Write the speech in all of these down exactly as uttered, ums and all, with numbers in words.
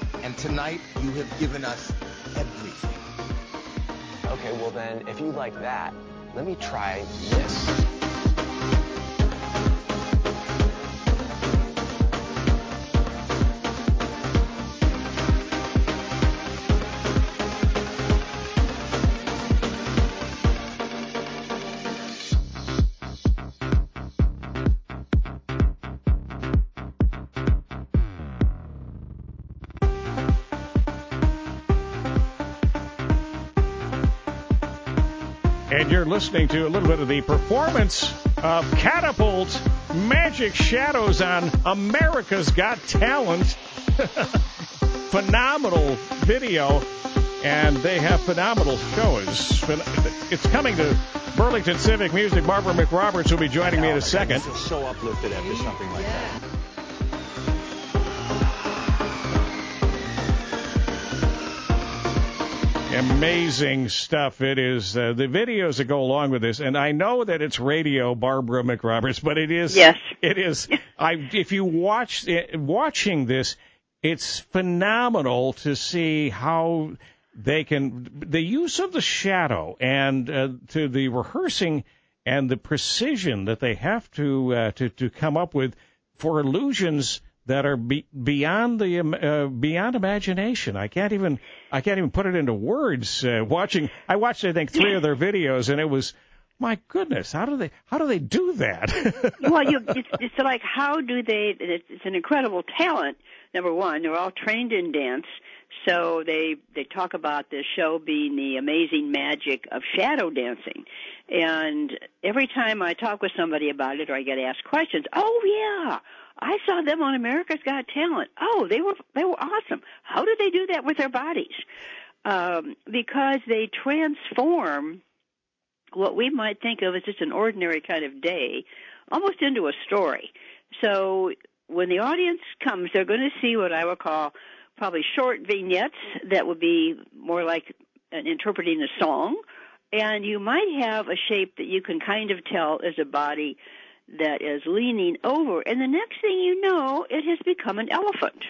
And tonight, you have given us everything. Okay, well then, if you like that, let me try this. And you're listening to a little bit of the performance of Catapult Magic Shadows on America's Got Talent. Phenomenal video, and they have phenomenal shows. It's coming to Burlington Civic Music. Barbara McRoberts will be joining me in a second. I feel so uplifted after something like that. Amazing stuff it is. Uh, the videos that go along with this, and I know that it's radio, Barbara McRoberts, but it is. Yes. It is. I if you watch watching this, it's phenomenal to see how they can the use of the shadow and uh, to the rehearsing and the precision that they have to uh, to to come up with for illusions that are be, beyond the uh, beyond imagination. I can't even I can't even put it into words. Uh, watching, I watched I think three of their videos, and it was, my goodness, how do they how do they do that? Well, you, it's, it's like how do they? It's, it's an incredible talent. Number one, they're all trained in dance, so they they talk about this show being the amazing magic of shadow dancing. And every time I talk with somebody about it, or I get asked questions, oh yeah, I saw them on America's Got Talent. Oh, they were they were awesome. How did they do that with their bodies? Um, because they transform what we might think of as just an ordinary kind of day almost into a story. So when the audience comes, they're going to see what I would call probably short vignettes that would be more like an interpreting a song. And you might have a shape that you can kind of tell is a body that is leaning over, and the next thing you know, it has become an elephant.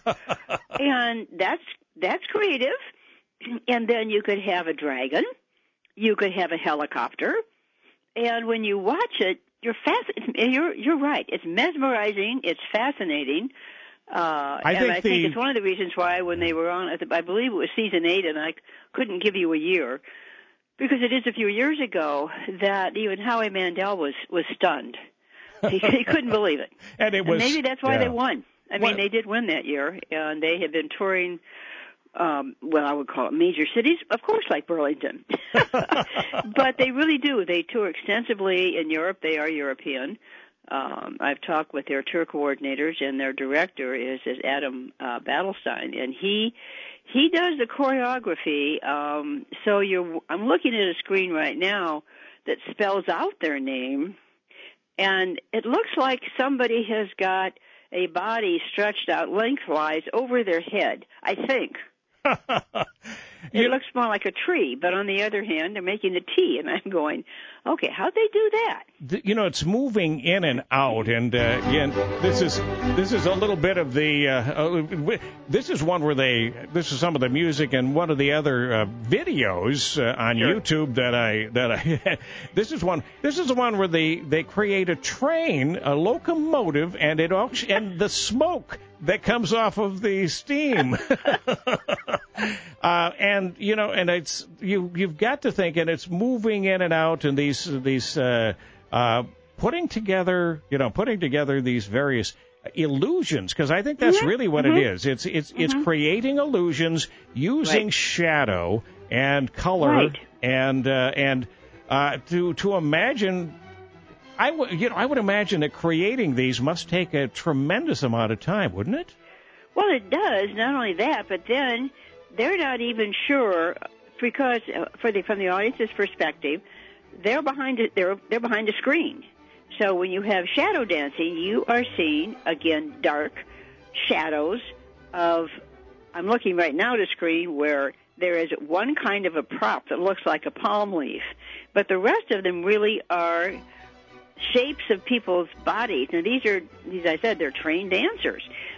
And that's that's creative. And then you could have a dragon, you could have a helicopter, and when you watch it, you're fasc- You're you're right. It's mesmerizing. It's fascinating. Uh, I and think I the... think it's one of the reasons why when they were on, I believe it was season eight, and I couldn't give you a year, because it is a few years ago, that even Howie Mandel was, was stunned. He, he couldn't believe it. And it was, and maybe that's why yeah. they won. I mean, what? They did win that year, and they had been touring, um, well, I would call it major cities, of course, like Burlington. But they really do. They tour extensively in Europe. They are European. Um, I've talked with their tour coordinators, and their director is, is Adam uh, Battlestein, and he he does the choreography. Um, so you're, I'm looking at a screen right now that spells out their name, and it looks like somebody has got a body stretched out lengthwise over their head, I think. It looks more like a tree, but on the other hand, they're making a T, and I'm going, okay, how'd they do that? You know, it's moving in and out, and uh, again, this is this is a little bit of the. Uh, uh, this is one where they. This is some of the music and one of the other uh, videos uh, on Sure. YouTube that I that I. this is one. This is the one where they they create a train, a locomotive, and it and the smoke that comes off of the steam. uh, and you know, and it's you you've got to think, and it's moving in and out, and these these uh, uh, putting together, you know, putting together these various illusions, because I think that's Mm-hmm. really what Mm-hmm. it is. It's it's Mm-hmm. it's creating illusions using Right. shadow and color Right. and uh, and uh, to to imagine. I w- you know, I would imagine that creating these must take a tremendous amount of time, wouldn't it? Well, it does. Not only that, but then they're not even sure, because uh, for the from the audience's perspective, they're behind a, they're they're behind a screen. So when you have shadow dancing, you are seeing again dark shadows of. I'm looking right now at a screen where there is one kind of a prop that looks like a palm leaf, but the rest of them really are shapes of people's bodies. Now, these are, as I said, they're trained dancers.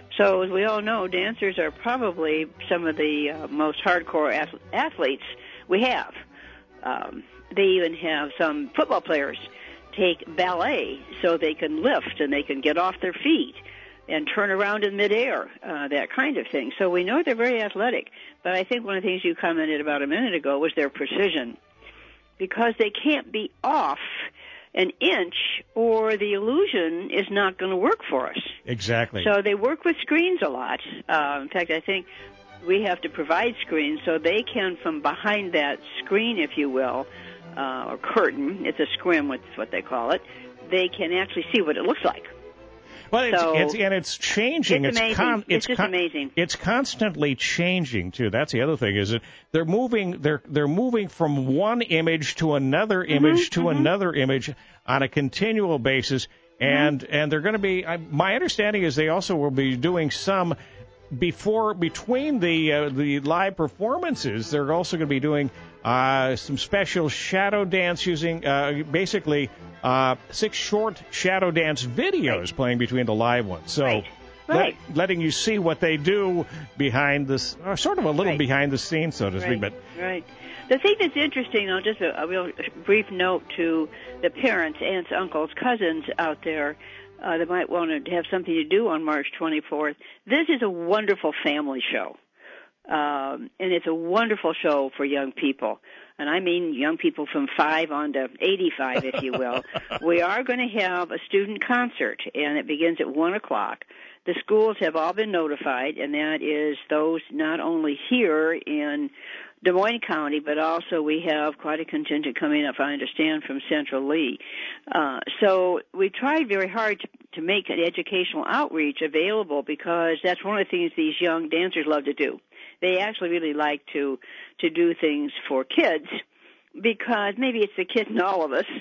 So as we all know, dancers are probably some of the uh, most hardcore ath- athletes we have. Um, they even have some football players take ballet so they can lift and they can get off their feet and turn around in midair, uh, that kind of thing. So we know they're very athletic. But I think one of the things you commented about a minute ago was their precision, because they can't be off an inch or the illusion is not going to work for us. Exactly. So they work with screens a lot. Uh, in fact, I think we have to provide screens so they can, from behind that screen, if you will, uh, or curtain, it's a scrim, it's what they call it, they can actually see what it looks like. Well, it's, so, it's and it's changing. It's, it's amazing. Con, it's, it's just con, amazing. It's constantly changing too. That's the other thing. Is that they're moving. They're they're moving from one image to another image mm-hmm, to mm-hmm. another image on a continual basis, and mm-hmm. and they're going to be. I, my understanding is they also will be doing some before between the uh, the live performances. They're also going to be doing uh, some special shadow dance using uh, basically. Uh, six short shadow dance videos right. playing between the live ones. So right. Right. Let, letting you see what they do behind this, or sort of a little right. behind the scenes, so to right. speak. But right. The thing that's interesting, I'll just a, a real brief note to the parents, aunts, uncles, cousins out there uh, that might want to have something to do on March twenty-fourth. This is a wonderful family show. Um, and it's a wonderful show for young people. And I mean young people from five on to eighty-five, if you will. We are going to have a student concert, and it begins at one o'clock. The schools have all been notified, and that is those not only here in Des Moines County, but also we have quite a contingent coming up, I understand, from Central Lee. Uh, so we tried very hard to, to make an educational outreach available, because that's one of the things these young dancers love to do. They actually really like to to do things for kids, because maybe it's the kid in all of us.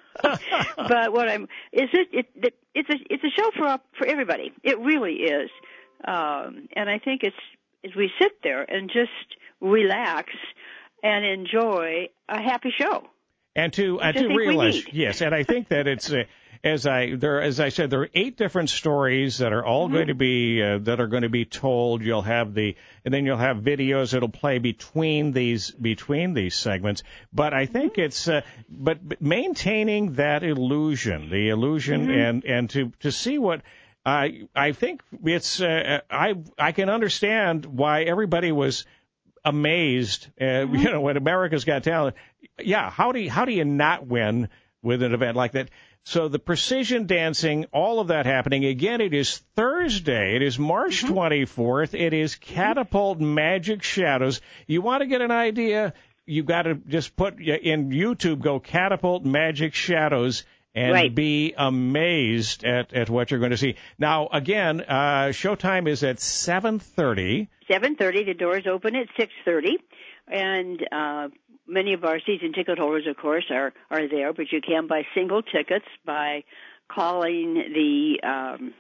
But what I'm is it, it, it it's a it's a show for for everybody. It really is, um, and I think it's as we sit there and just relax and enjoy a happy show. And to and to realize, yes, and I think that it's uh, as I there as I said, there are eight different stories that are all mm-hmm. going to be uh, that are going to be told. You'll have the and then you'll have videos that'll play between these between these segments. But I think mm-hmm. it's uh, but, but maintaining that illusion, the illusion, mm-hmm. and and to to see what. I I think it's uh, I I can understand why everybody was amazed, uh, mm-hmm. you know, when America's Got Talent. Yeah, how do you, how do you not win with an event like that? So the precision dancing, all of that happening. Again, it is Thursday. It is March mm-hmm. twenty-fourth. It is Catapult Magic Shadows. You want to get an idea? You got to just put in YouTube, go Catapult Magic Shadows. And right. be amazed at, at what you're going to see. Now, again, uh, showtime is at seven thirty. seven thirty. The doors open at six thirty. And uh, many of our season ticket holders, of course, are, are there. But you can buy single tickets by calling the um,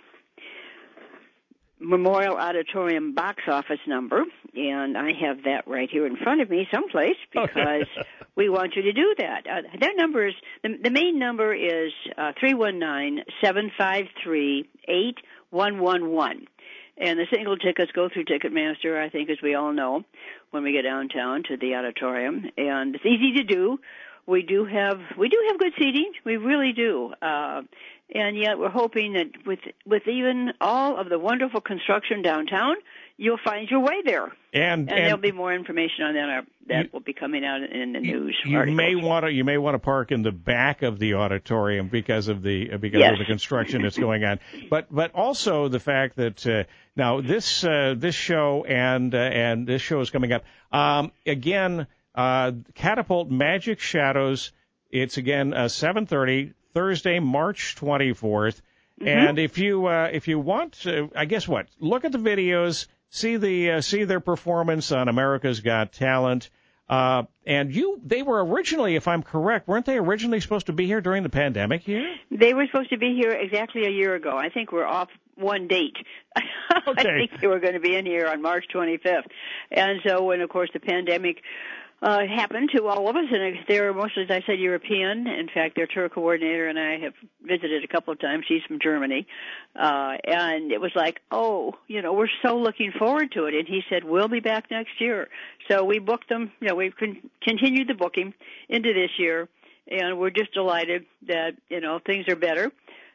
Memorial Auditorium box office number. And I have that right here in front of me someplace, because we want you to do that. Uh, that number is, the, the main number is uh, three one nine, seven five three, eight one one one. And the single tickets go through Ticketmaster, I think, as we all know, when we get downtown to the auditorium. And it's easy to do. We do have we do have good seating. We really do. Uh, and yet we're hoping that with with even all of the wonderful construction downtown, you'll find your way there. And, and, and there'll be more information on that. Our, that you, will be coming out in the news. You articles. may want to you may want to park in the back of the auditorium because of the because yes. of the construction that's going on. But but also the fact that uh, now this uh, this show and uh, and this show is coming up um, again. Uh, Catapult Magic Shadows. It's again uh, seven thirty Thursday, March twenty-fourth. Mm-hmm. And if you uh, if you want, to, I guess what? Look at the videos, see the uh, see their performance on America's Got Talent. Uh, and you, they were originally, if I'm correct, weren't they originally supposed to be here during the pandemic here? They were supposed to be here exactly a year ago. I think we're off one date. Okay. I think they were going to be in here on March twenty-fifth. And so when, of course, the pandemic uh, happened to all of us, and they're mostly, as I said, European. In fact, their tour coordinator and I have visited a couple of times. She's from Germany. Uh, and it was like, oh, you know, we're so looking forward to it. And he said, we'll be back next year. So we booked them, you know, we've con- continued the booking into this year, and we're just delighted that, you know, things are better.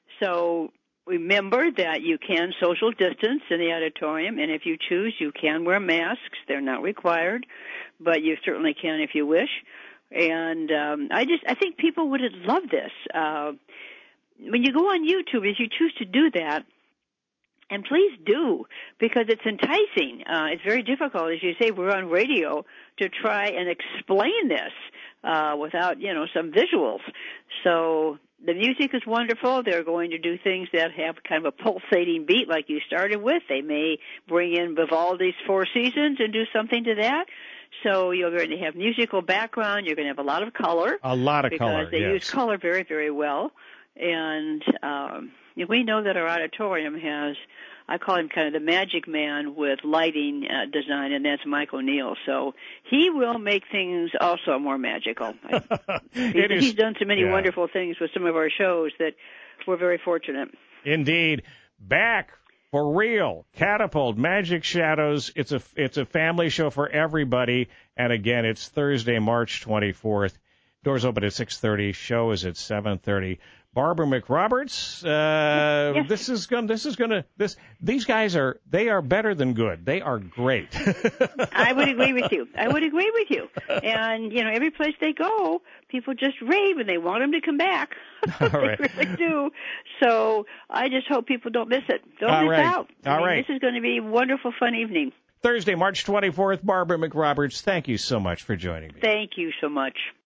So remember that you can social distance in the auditorium, and if you choose, you can wear masks. They're not required, but you certainly can if you wish. And um, I just, I think people would love this. Uh, when you go on YouTube, if you choose to do that, and please do, because it's enticing. Uh, it's very difficult, as you say, we're on radio, to try and explain this uh, without, you know, some visuals. So the music is wonderful. They're going to do things that have kind of a pulsating beat like you started with. They may bring in Vivaldi's Four Seasons and do something to that. So you're going to have musical background. You're going to have a lot of color. A lot of because color, Because they yes. use color very, very well. And um, we know that our auditorium has, I call him kind of the magic man with lighting uh, design, and that's Mike O'Neill. So he will make things also more magical. he's, is, he's done so many yeah. wonderful things with some of our shows that we're very fortunate. Indeed. Back for real. Catapult, Magic Shadows. It's a, it's a family show for everybody. And again, it's Thursday, March twenty-fourth. Doors open at six thirty. Show is at seven thirty. Barbara McRoberts, uh, yes. this is going. This is going to. This. These guys are. They are better than good. They are great. I would agree with you. I would agree with you. And you know, every place they go, people just rave and they want them to come back. All they right. really do. So I just hope people don't miss it. Don't All miss right. out. I All mean, right. This is going to be a wonderful, fun evening. Thursday, March twenty-fourth. Barbara McRoberts, thank you so much for joining me. Thank you so much.